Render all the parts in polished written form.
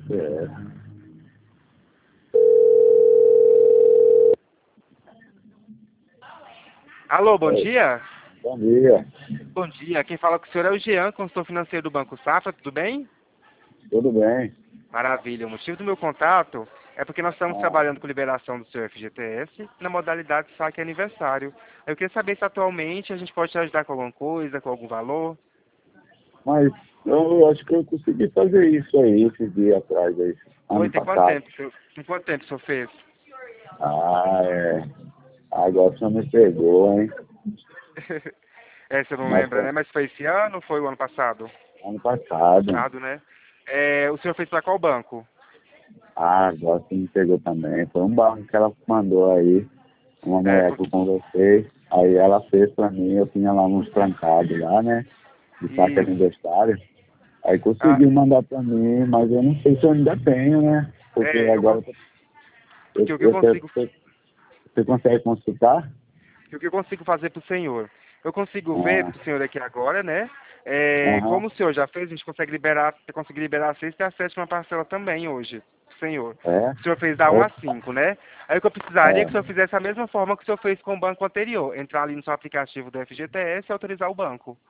É. Alô, bom dia. Bom dia. Bom dia. Quem fala com o senhor é o Jean, consultor financeiro do Banco Safra. Tudo bem? Tudo bem? Maravilha. O motivo do meu contato é porque nós estamos Ah, trabalhando com liberação do seu FGTS na modalidade saque aniversário. Eu queria saber se atualmente a gente pode te ajudar com alguma coisa, com algum valor. mas eu acho que eu consegui fazer isso aí esses dias atrás, aí, Oi, ano passado. tem quanto tempo o senhor fez? Ah, é. Agora você me pegou, hein? Você não Mas lembra, foi né? Mas foi esse ano ou foi o ano passado? ano passado. Passado, né? O senhor fez para qual banco? Ah, agora você me pegou também. Foi um banco que ela mandou aí, uma É, mulher que eu conversei. Aí ela fez pra mim, eu tinha lá uns trancados lá, né? De saque isso. aniversário. Aí Ah, conseguiu mandar pra mim, mas eu não sei se eu ainda tenho, né? Porque é, eu, agora cons- porque o que eu consigo você consegue consultar? E o que eu consigo fazer para o senhor? Eu consigo ver Ah, para o senhor aqui agora, né? aham, Como o senhor já fez, a gente consegue liberar, conseguir liberar a sexta e a sétima parcela também hoje, pro senhor. é? O senhor fez da 1 a Opa, 5, né? Aí o que eu precisaria é que o é. senhor fizesse a mesma forma que o senhor fez com o banco anterior. Entrar ali no seu aplicativo do FGTS e autorizar o banco.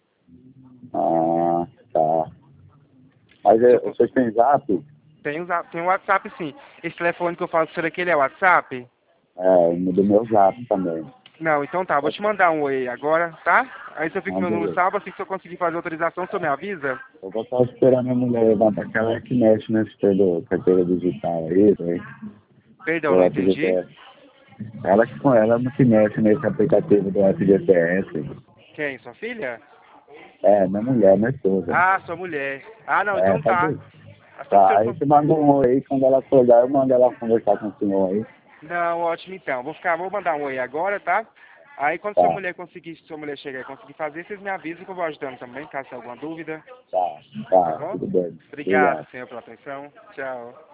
Ah, tá. Mas O senhor vocês têm zap? tem o WhatsApp, sim. Esse telefone que eu falo com o senhor aqui, ele é o WhatsApp? É, do meu zap também. Não, então tá, vou te mandar um oi agora, tá? Aí se eu fico Ah, meu número beleza. salvo, assim que eu conseguir fazer a autorização, o senhor me avisa? Eu vou estar esperando a mulher levantar aquela que mexe nesse carteira digital aí, velho. Perdão, Do não entendi. FGTS. Ela não se mexe nesse aplicativo do FGTS. Quem? Sua filha? É, minha mulher, minha esposa. Ah, sua mulher. Ah, não, É, então tá tá. bem. Assim que o Tá, senhor... aí você manda um oi aí, quando ela acordar, eu mando ela conversar com o senhor aí. Não, ótimo então. Vou mandar um oi agora, tá? Aí quando Tá, sua mulher chegar e conseguir fazer, vocês me avisam que eu vou ajudando também, caso tenha alguma dúvida. tá, Tá tá, bom? tudo bem. Obrigado, Obrigado. senhor, pela atenção. Tchau.